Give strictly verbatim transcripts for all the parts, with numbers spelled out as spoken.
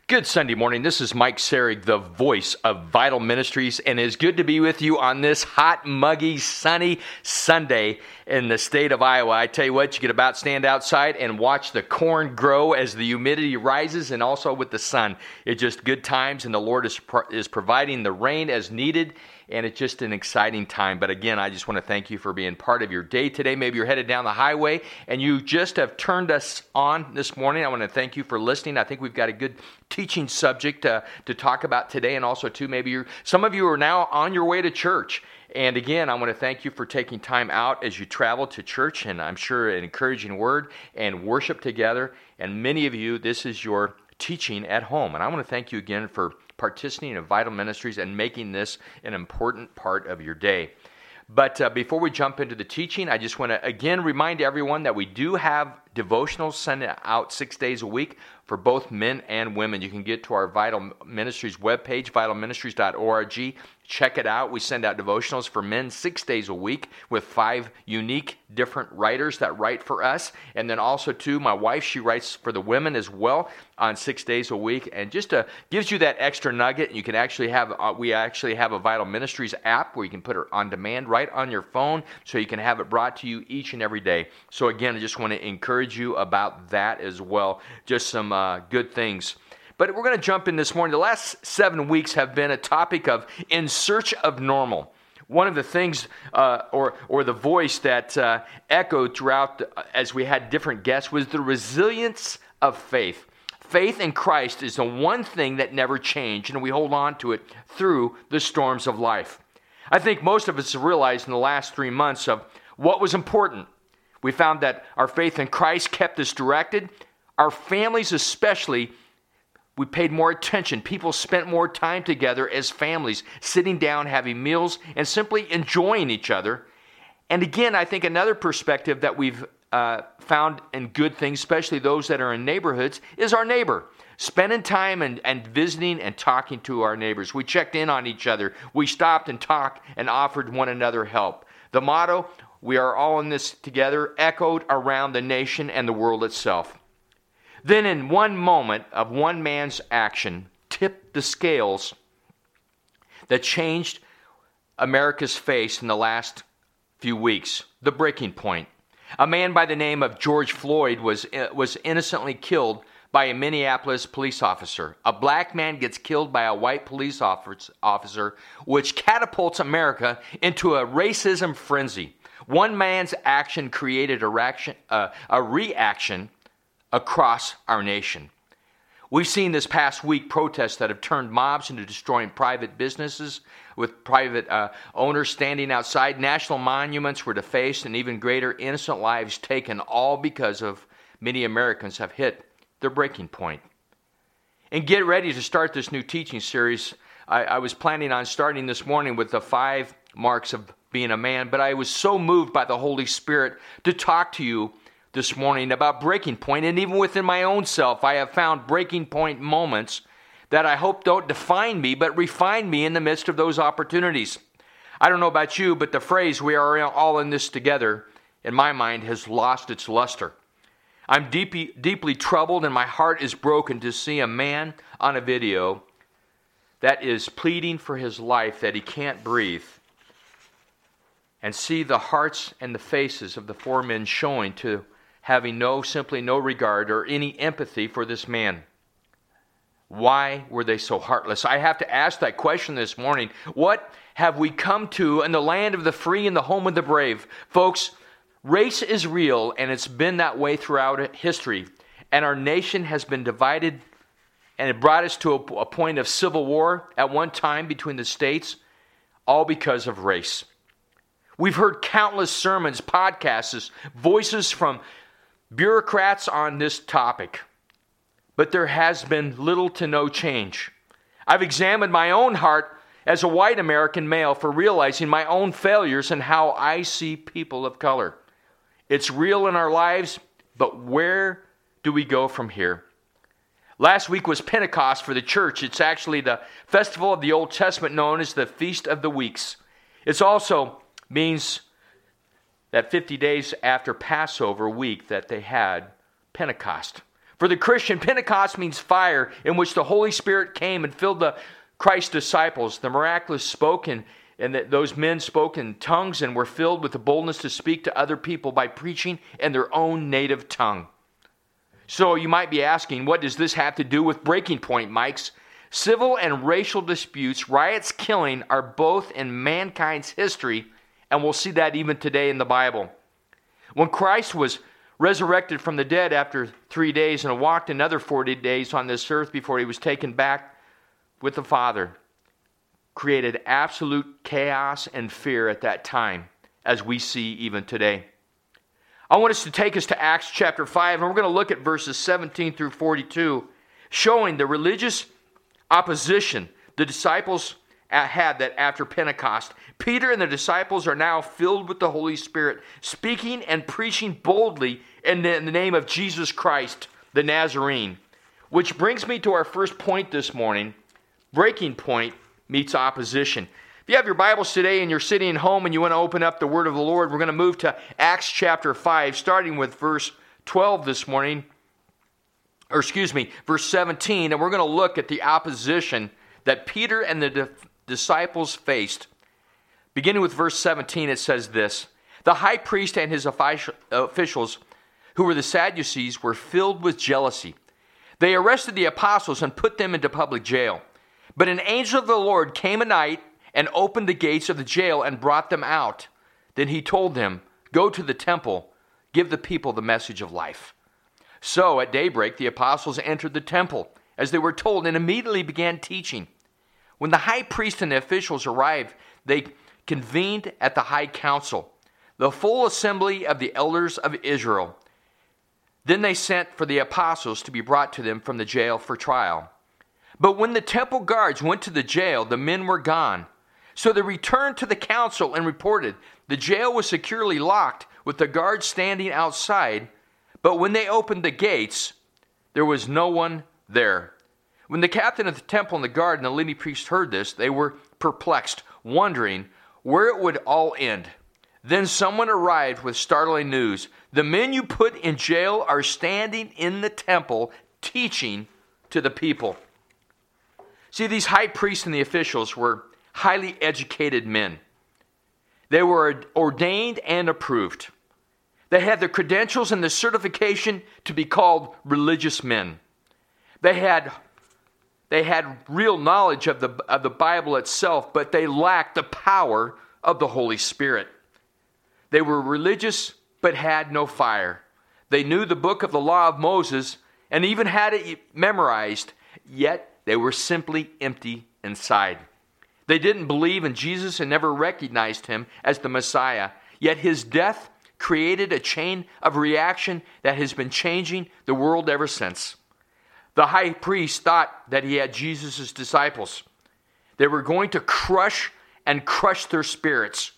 Good Sunday morning. This is Mike Serig, the voice of Vital Ministries, and it's good to be with you on this hot, muggy, sunny Sunday in the state of Iowa. I tell you what, you can about stand outside and watch the corn grow as the humidity rises, and also with the sun. It's just good times, and the Lord is pro- is providing the rain as needed, and it's just an exciting time. But again, I just want to thank you for being part of your day today. Maybe you're headed down the highway, and you just have turned us on this morning. I want to thank you for listening. I think we've got a good teaching subject uh, to talk about today, and also too, maybe you're, some of you are now on your way to church. And again, I want to thank you for taking time out as you travel to church, and I'm sure an encouraging word and worship together. And many of you, this is your teaching at home. And I want to thank you again for participating in Vital Ministries and making this an important part of your day. But uh, before we jump into the teaching, I just want to again remind everyone that we do have devotionals sent out six days a week for both men and women. You can get to our Vital Ministries webpage, vital ministries dot org. Check it out. We send out devotionals for men six days a week with five unique different writers that write for us. And then also, too, my wife, she writes for the women as well on six days a week. And just uh, gives you that extra nugget. You can actually have, uh, we actually have a Vital Ministries app where you can put it on demand right on your phone so you can have it brought to you each and every day. So again, I just want to encourage you about that as well. Just some uh, good things. But we're going to jump in this morning. The last seven weeks have been a topic of in search of normal. One of the things, uh, or or the voice that uh, echoed throughout the, as we had different guests, was the resilience of faith. Faith in Christ is the one thing that never changed, and we hold on to it through the storms of life. I think most of us have realized in the last three months of what was important. We found that our faith in Christ kept us directed. Our families especially, we paid more attention. People spent more time together as families, sitting down, having meals, and simply enjoying each other. And again, I think another perspective that we've uh, found in good things, especially those that are in neighborhoods, is our neighbor. Spending time and, and visiting and talking to our neighbors. We checked in on each other. We stopped and talked and offered one another help. The motto, "We are all in this together," echoed around the nation and the world itself. Then in one moment of one man's action tipped the scales that changed America's face in the last few weeks, the breaking point. A man by the name of George Floyd was, was innocently killed by a Minneapolis police officer. A black man gets killed by a white police officer, which catapults America into a racism frenzy. One man's action created a reaction, uh, a reaction across our nation. We've seen this past week protests that have turned mobs into destroying private businesses with private uh, owners standing outside. National monuments were defaced and even greater innocent lives taken, all because of many Americans have hit their breaking point. And get ready to start this new teaching series. I, I was planning on starting this morning with the five marks of being a man, but I was so moved by the Holy Spirit to talk to you this morning about breaking point. And even within my own self, I have found breaking point moments that I hope don't define me, but refine me in the midst of those opportunities. I don't know about you, but the phrase "we are all in this together," in my mind, has lost its luster. I'm deeply, deeply troubled, and my heart is broken to see a man on a video that is pleading for his life, that he can't breathe, and see the hearts and the faces of the four men showing to having no, simply no regard or any empathy for this man. Why were they so heartless? I have to ask that question this morning. What have we come to in the land of the free and the home of the brave? Folks, race is real, and it's been that way throughout history. And our nation has been divided, and it brought us to a, a point of civil war at one time between the states, all because of race. We've heard countless sermons, podcasts, voices from bureaucrats on this topic, but there has been little to no change. I've examined my own heart as a white American male for realizing my own failures and how I see people of color. It's real in our lives, but where do we go from here? Last week was Pentecost for the church. It's actually the festival of the Old Testament known as the Feast of the Weeks. It also means that fifty days after Passover week that they had Pentecost. For the Christian, Pentecost means fire, in which the Holy Spirit came and filled the Christ's disciples. The miraculous spoken, and that those men spoke in tongues and were filled with the boldness to speak to other people by preaching in their own native tongue. So you might be asking, what does this have to do with Breaking Point, Mikes? Civil and racial disputes, riots, killing are both in mankind's history, and we'll see that even today in the Bible. When Christ was resurrected from the dead after three days and walked another forty days on this earth before he was taken back with the Father, created absolute chaos and fear at that time, as we see even today. I want us to take us to Acts chapter five, and we're going to look at verses seventeen through forty-two, showing the religious opposition the disciples had that after Pentecost. Peter and the disciples are now filled with the Holy Spirit, speaking and preaching boldly in the, in the name of Jesus Christ, the Nazarene. Which brings me to our first point this morning. Breaking Point meets opposition. If you have your Bibles today and you're sitting at home and you want to open up the Word of the Lord, we're going to move to Acts chapter five, starting with verse twelve this morning. Or excuse me, verse seventeen, and we're going to look at the opposition that Peter and the di- disciples faced. Beginning with verse seventeen, it says this: The high priest and his officials, who were the Sadducees, were filled with jealousy. They arrested the apostles and put them into public jail. But an angel of the Lord came at night and opened the gates of the jail and brought them out. Then he told them, Go to the temple, give the people the message of life. So at daybreak the apostles entered the temple, as they were told, and immediately began teaching. When the high priest and the officials arrived, they convened at the high council, the full assembly of the elders of Israel. Then they sent for the apostles to be brought to them from the jail for trial. But when the temple guards went to the jail, the men were gone. So they returned to the council and reported, The jail was securely locked, with the guards standing outside. But when they opened the gates, there was no one there. When the captain of the temple and the guard and the leading priest heard this, they were perplexed, wondering where it would all end. Then someone arrived with startling news. The men you put in jail are standing in the temple teaching to the people. See, these high priests and the officials were highly educated men. They were ordained and approved. They had the credentials and the certification to be called religious men. They had, they had real knowledge of the, of the Bible itself, but they lacked the power of the Holy Spirit. They were religious, but had no fire. They knew the book of the law of Moses and even had it memorized, yet they were simply empty inside. They didn't believe in Jesus and never recognized him as the Messiah, yet his death created a chain of reaction that has been changing the world ever since. The high priest thought that he had Jesus' disciples. They were going to crush and crush their spirits,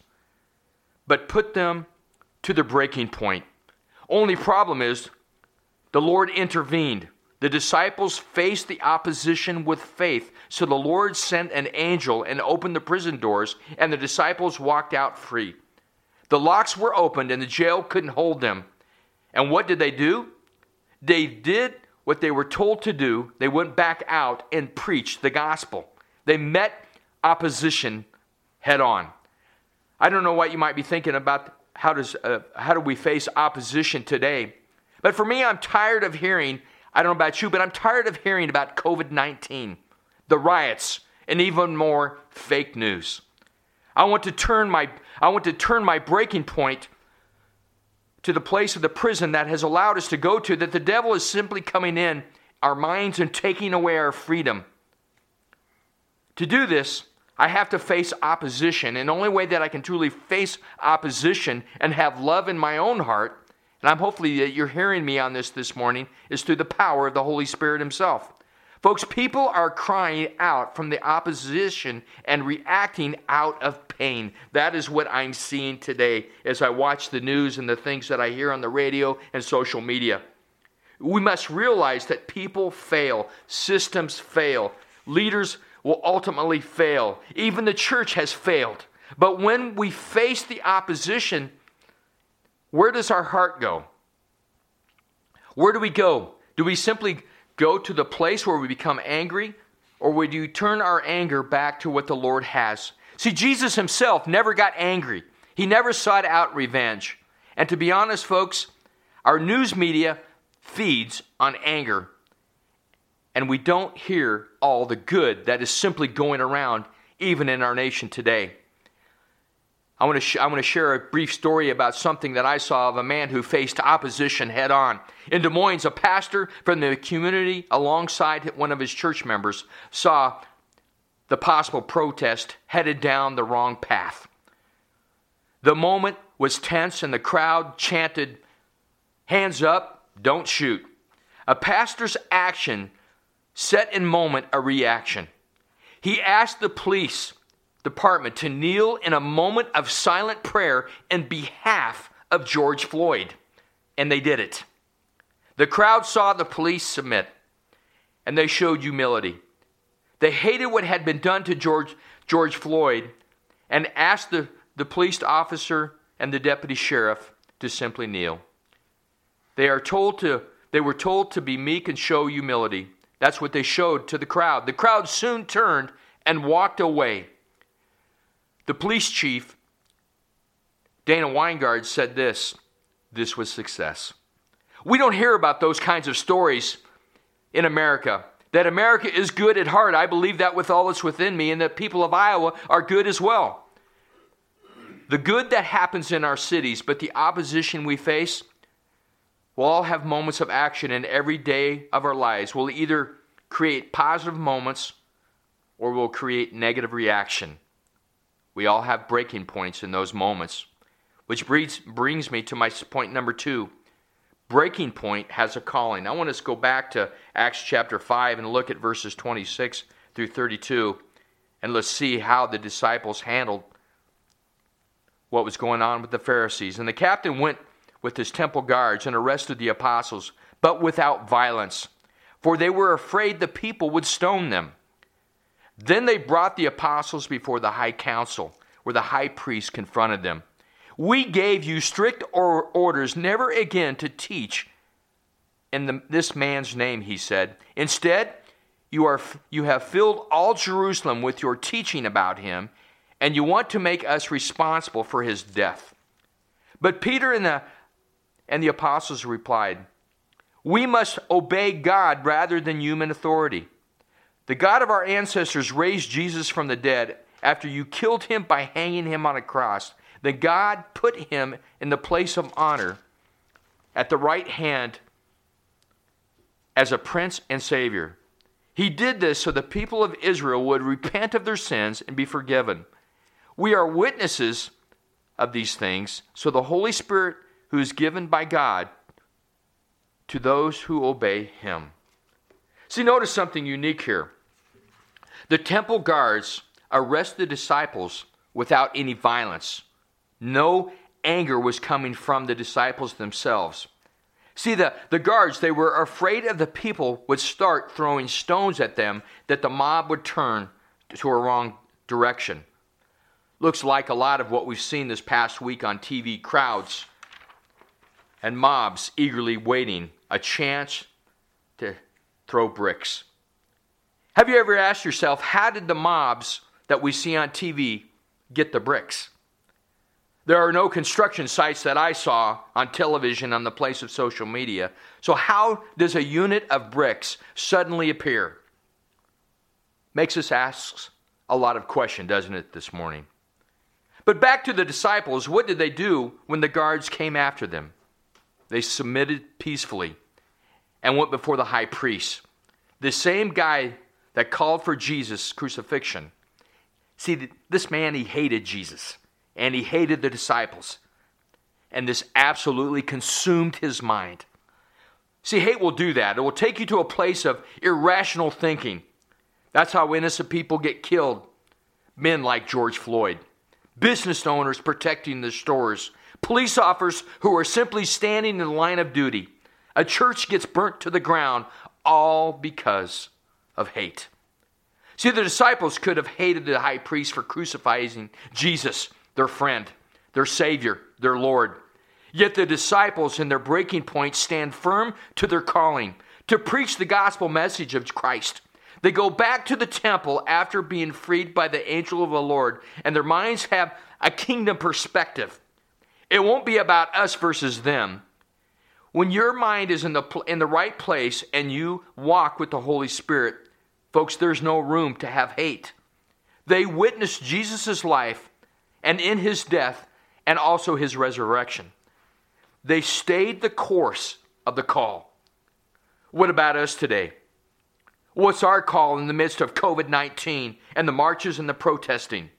but put them to the breaking point. Only problem is, the Lord intervened. The disciples faced the opposition with faith, so the Lord sent an angel and opened the prison doors, and the disciples walked out free. The locks were opened, and the jail couldn't hold them. And what did they do? They did what they were told to do. They went back out and preached the gospel. They met opposition head on. I don't know what you might be thinking about how does uh, how do we face opposition today. But for me, I'm tired of hearing, I don't know about you, but I'm tired of hearing about covid nineteen, the riots, and even more fake news. I want to turn my I want to turn my breaking point to the place of the prison that has allowed us to go to, that the devil is simply coming in our minds and taking away our freedom. To do this, I have to face opposition, and the only way that I can truly face opposition and have love in my own heart, and I'm hopefully that you're hearing me on this this morning, is through the power of the Holy Spirit himself. Folks, people are crying out from the opposition and reacting out of pain. That is what I'm seeing today as I watch the news and the things that I hear on the radio and social media. We must realize that people fail, systems fail, leaders will ultimately fail. Even the church has failed. But when we face the opposition, where does our heart go? Where do we go? Do we simply go to the place where we become angry, or would you turn our anger back to what the Lord has? See, Jesus himself never got angry. He never sought out revenge. And to be honest, folks, our news media feeds on anger. And we don't hear all the good that is simply going around, even in our nation today. I want to sh- I want to share a brief story about something that I saw of a man who faced opposition head on. In Des Moines, a pastor from the community alongside one of his church members saw the possible protest headed down the wrong path. The moment was tense and the crowd chanted, "Hands up, don't shoot." A pastor's action set in moment a reaction. He asked the police department to kneel in a moment of silent prayer in behalf of George Floyd. And they did it. The crowd saw the police submit, and they showed humility. They hated what had been done to George, George Floyd and asked the, the police officer and the deputy sheriff to simply kneel. They are told to, they were told to be meek and show humility. That's what they showed to the crowd. The crowd soon turned and walked away. The police chief, Dana Weingard, said this, "This was success." We don't hear about those kinds of stories in America. That America is good at heart, I believe that with all that's within me, and that people of Iowa are good as well. The good that happens in our cities, but the opposition we face, we'll all have moments of action in every day of our lives. We'll either create positive moments or we'll create negative reaction. We all have breaking points in those moments, which brings, brings me to my point number two. Breaking point has a calling. I want us to go back to Acts chapter five and look at verses twenty-six through thirty-two, and let's see how the disciples handled what was going on with the Pharisees. And the captain went with his temple guards and arrested the apostles, but without violence, for they were afraid the people would stone them. Then they brought the apostles before the high council, where the high priest confronted them. "We gave you strict or orders never again to teach in the, this man's name," he said. "Instead, you are you have filled all Jerusalem with your teaching about him, and you want to make us responsible for his death." But Peter and the and the apostles replied, "We must obey God rather than human authority. The God of our ancestors raised Jesus from the dead after you killed him by hanging him on a cross. Then God put him in the place of honor at the right hand as a prince and savior. He did this so the people of Israel would repent of their sins and be forgiven. We are witnesses of these things, so the Holy Spirit who is given by God to those who obey him." See, notice something unique here. The temple guards arrested the disciples without any violence. No anger was coming from the disciples themselves. See, the, the guards, they were afraid of the people would start throwing stones at them, that the mob would turn to a wrong direction. Looks like a lot of what we've seen this past week on T V, crowds and mobs eagerly waiting a chance to throw bricks. Have you ever asked yourself, how did the mobs that we see on T V get the bricks? There are no construction sites that I saw on television on the place of social media. So how does a unit of bricks suddenly appear? Makes us ask a lot of questions, doesn't it, this morning? But back to the disciples, what did they do when the guards came after them? They submitted peacefully and went before the high priest. The same guy that called for Jesus' crucifixion. See, this man, he hated Jesus. And he hated the disciples. And this absolutely consumed his mind. See, hate will do that. It will take you to a place of irrational thinking. That's how innocent people get killed. Men like George Floyd. Business owners protecting their stores. Police officers who are simply standing in the line of duty. A church gets burnt to the ground, all because of hate. See, the disciples could have hated the high priest for crucifying Jesus, their friend, their Savior, their Lord. Yet the disciples in their breaking point stand firm to their calling, to preach the gospel message of Christ. They go back to the temple after being freed by the angel of the Lord, and their minds have a kingdom perspective. It won't be about us versus them. When your mind is in the in the right place and you walk with the Holy Spirit, folks, there's no room to have hate. They witnessed Jesus' life and in his death and also his resurrection. They stayed the course of the call. What about us today? What's our call in the midst of covid nineteen and the marches and the protesting?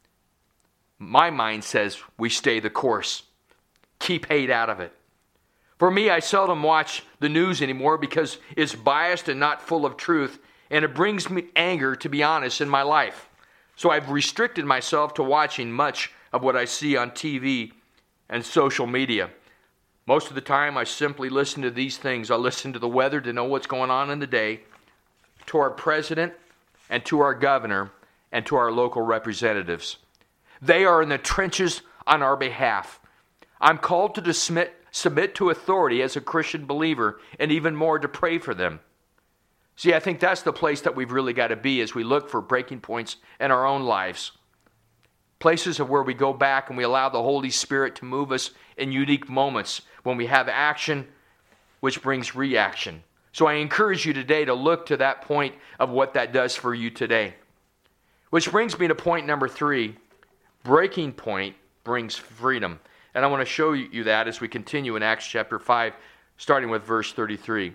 My mind says we stay the course. Keep hate out of it. For me, I seldom watch the news anymore because it's biased and not full of truth, and it brings me anger, to be honest, in my life. So I've restricted myself to watching much of what I see on T V and social media. Most of the time, I simply listen to these things. I listen to the weather to know what's going on in the day, to our president and to our governor and to our local representatives. They are in the trenches on our behalf. I'm called to submit, submit to authority as a Christian believer, and even more to pray for them. See, I think that's the place that we've really got to be as we look for breaking points in our own lives. Places of where we go back and we allow the Holy Spirit to move us in unique moments when we have action, which brings reaction. So I encourage you today to look to that point of what that does for you today. Which brings me to point number three. Breaking point brings freedom. And I want to show you that as we continue in Acts chapter five, starting with verse thirty-three.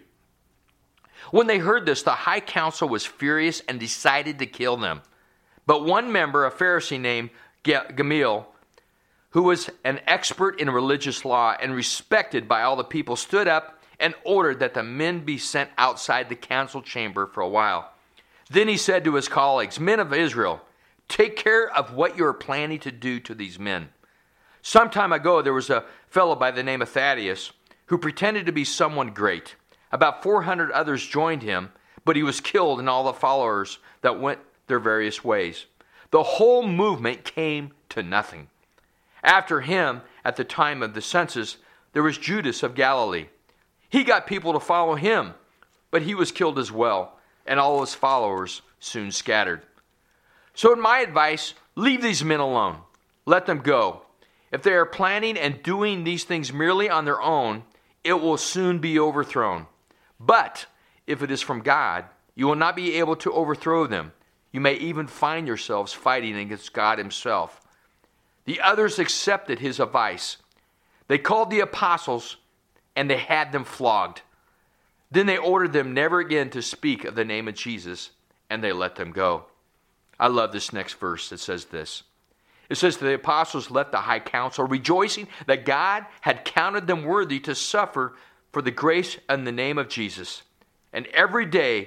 When they heard this, the high council was furious and decided to kill them. But one member, a Pharisee named Gamaliel, who was an expert in religious law and respected by all the people, stood up and ordered that the men be sent outside the council chamber for a while. Then he said to his colleagues, "Men of Israel, take care of what you are planning to do to these men." Some time ago, there was a fellow by the name of Thaddeus who pretended to be someone great. About four hundred others joined him, but he was killed and all the followers that went their various ways. The whole movement came to nothing. After him, at the time of the census, there was Judas of Galilee. He got people to follow him, but he was killed as well, and all his followers soon scattered. So in my advice, leave these men alone. Let them go. If they are planning and doing these things merely on their own, it will soon be overthrown. But if it is from God, you will not be able to overthrow them. You may even find yourselves fighting against God himself. The others accepted his advice. They called the apostles and they had them flogged. Then they ordered them never again to speak of the name of Jesus, and they let them go. I love this next verse that says this. It says, the apostles left the high council, rejoicing that God had counted them worthy to suffer for the grace and the name of Jesus. And every day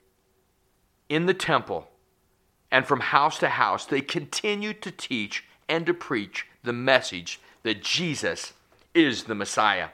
in the temple and from house to house, they continued to teach and to preach the message that Jesus is the Messiah.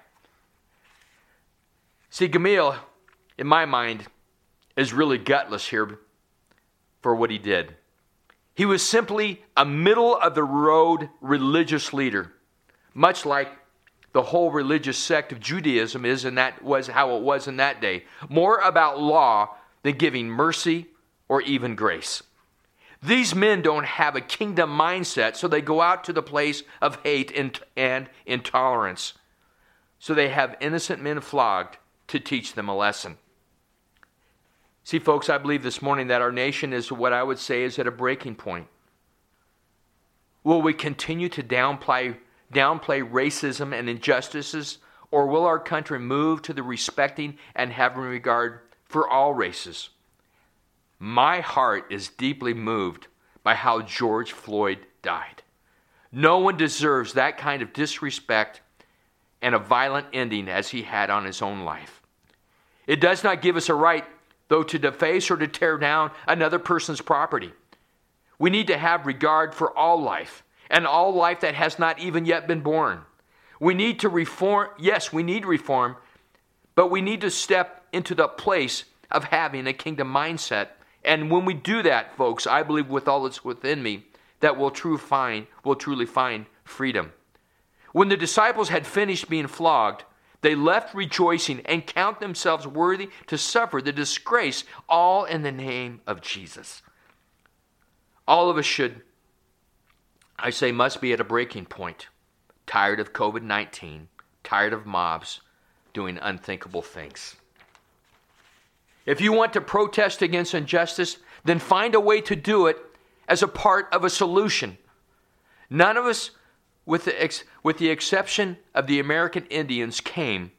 See, Gamaliel, in my mind, is really gutless here for what he did. He was simply a middle-of-the-road religious leader, much like the whole religious sect of Judaism is, and that was how it was in that day. More about law than giving mercy or even grace. These men don't have a kingdom mindset, so they go out to the place of hate and, and intolerance. So they have innocent men flogged to teach them a lesson. See, folks, I believe this morning that our nation is what I would say is at a breaking point. Will we continue to downplay, downplay racism and injustices, or will our country move to the respecting and having regard for all races? My heart is deeply moved by how George Floyd died. No one deserves that kind of disrespect and a violent ending as he had on his own life. It does not give us a right, though, to deface or to tear down another person's property. We need to have regard for all life, and all life that has not even yet been born. We need to reform. Yes, we need reform, but we need to step into the place of having a kingdom mindset. And when we do that, folks, I believe with all that's within me, that we'll, true find, we'll truly find freedom. When the disciples had finished being flogged, They left rejoicing and count themselves worthy to suffer the disgrace, all in the name of Jesus. All of us should, I say, must be at a breaking point. Tired of covid nineteen, tired of mobs doing unthinkable things. If you want to protest against injustice, then find a way to do it as a part of a solution. None of us, with the, ex- with the exception of the American Indians, came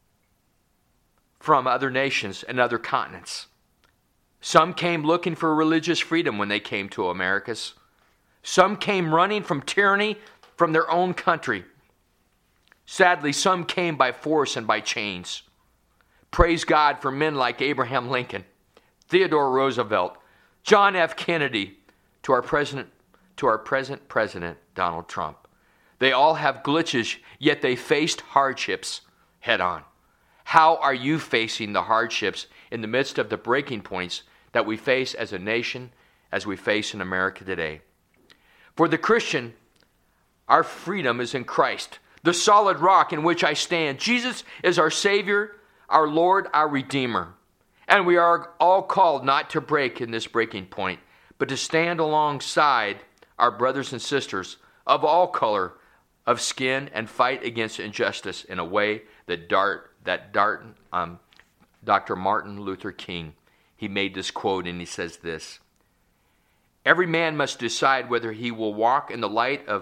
from other nations and other continents. Some came looking for religious freedom when they came to Americas. Some came running from tyranny from their own country. Sadly, some came by force and by chains. Praise God for men like Abraham Lincoln, Theodore Roosevelt, John F. Kennedy, to our president, to our present president, Donald Trump. They all have glitches, yet they faced hardships head on. How are you facing the hardships in the midst of the breaking points that we face as a nation, as we face in America today? For the Christian, our freedom is in Christ, the solid rock in which I stand. Jesus is our Savior, our Lord, our Redeemer. And we are all called not to break in this breaking point, but to stand alongside our brothers and sisters of all color, of skin, and fight against injustice in a way that Dart, that Dart, um, Doctor Martin Luther King, he made this quote, and he says this: "Every man must decide whether he will walk in the light of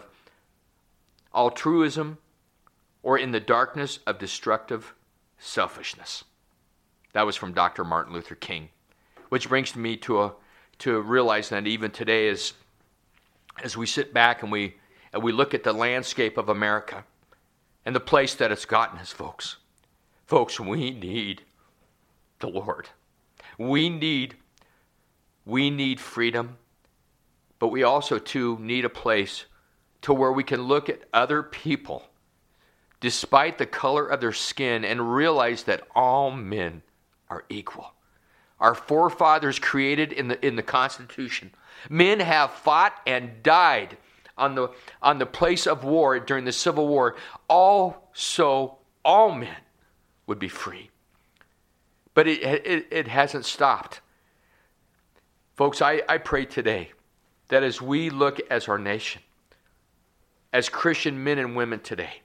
altruism or in the darkness of destructive selfishness." That was from Doctor Martin Luther King, which brings me to a to realize that even today, as as we sit back and we and we look at the landscape of America and the place that it's gotten us, folks, folks, we need the Lord. We need we need freedom, but we also too need a place to where we can look at other people, despite the color of their skin, and realize that all men are equal. Our forefathers created in the in the Constitution. Men have fought and died on the on the place of war during the Civil War. Also, all men would be free. But it it, it hasn't stopped. Folks, I, I pray today that as we look as our nation, as Christian men and women today,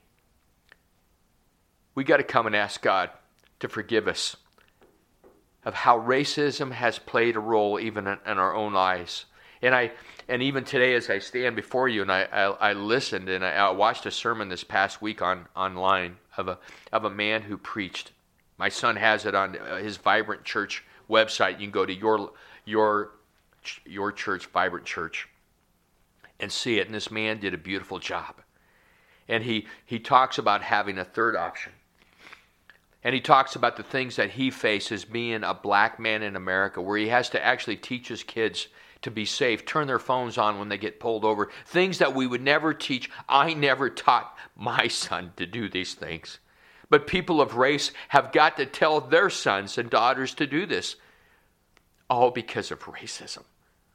we got to come and ask God to forgive us of how racism has played a role even in, in our own lives. And I, and even today, as I stand before you, and I, I, I listened and I, I watched a sermon this past week on online of a of a man who preached. My son has it on his Vibrant Church website. You can go to your your your church, Vibrant Church, and see it. And this man did a beautiful job. And he he talks about having a third option. And he talks about the things that he faces being a black man in America, where he has to actually teach his kids to be safe, turn their phones on when they get pulled over, things that we would never teach. I never taught my son to do these things. But people of race have got to tell their sons and daughters to do this, all because of racism.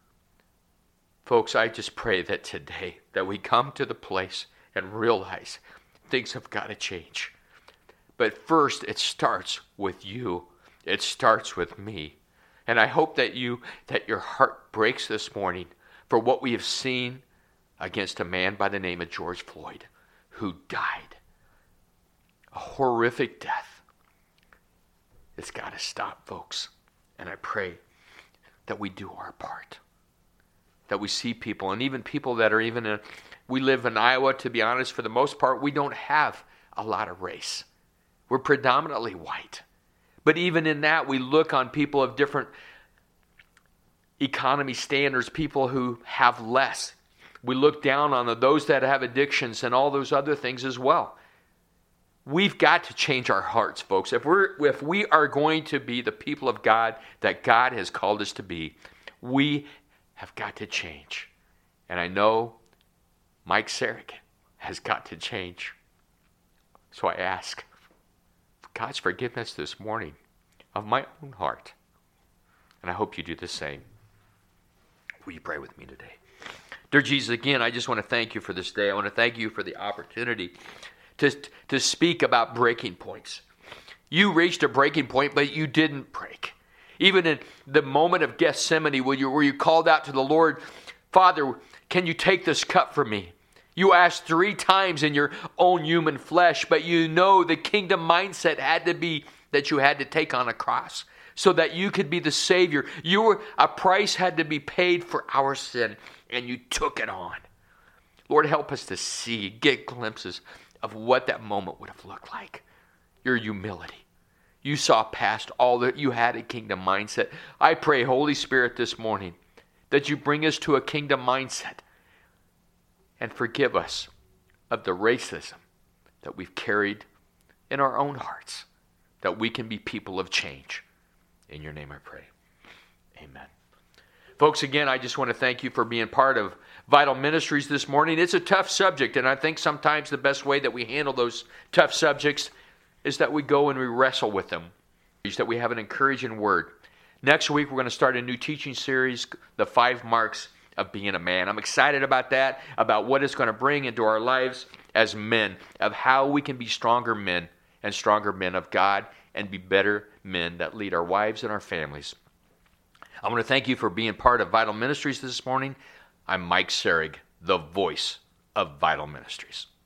Folks, I just pray that today that we come to the place and realize things have got to change. But first, it starts with you. It starts with me. And I hope that you, that your heart breaks this morning for what we have seen against a man by the name of George Floyd, who died. A horrific death. It's got to stop, folks. And I pray that we do our part. That we see people, and even people that are even in, we live in Iowa, to be honest, for the most part, we don't have a lot of race. We're predominantly white. But even in that, we look on people of different economy standards, people who have less. We look down on the, those that have addictions and all those other things as well. We've got to change our hearts, folks. If we're if we are going to be the people of God that God has called us to be, we have got to change. And I know Mike Sarek has got to change. So I ask God's forgiveness this morning of my own heart. And I hope you do the same. Will you pray with me today? Dear Jesus, again, I just want to thank you for this day. I want to thank you for the opportunity to, to speak about breaking points. You reached a breaking point, but you didn't break. Even in the moment of Gethsemane, where you, where you called out to the Lord, Father, can you take this cup from me? You asked three times in your own human flesh, but you know the kingdom mindset had to be that you had to take on a cross so that you could be the Savior. You were, a price had to be paid for our sin, and you took it on. Lord, help us to see, get glimpses of what that moment would have looked like. Your humility. You saw past all that you had a kingdom mindset. I pray, Holy Spirit, this morning, that you bring us to a kingdom mindset and forgive us of the racism that we've carried in our own hearts, that we can be people of change. In your name I pray. Amen. Folks, again, I just want to thank you for being part of Vital Ministries this morning. It's a tough subject, and I think sometimes the best way that we handle those tough subjects is that we go and we wrestle with them, that we have an encouraging word. Next week, we're going to start a new teaching series, The Five Marks of Being a Man. I'm excited about that, about what it's going to bring into our lives as men, of how we can be stronger men and stronger men of God and be better men that lead our wives and our families. I want to thank you for being part of Vital Ministries this morning. I'm Mike Serig, the voice of Vital Ministries.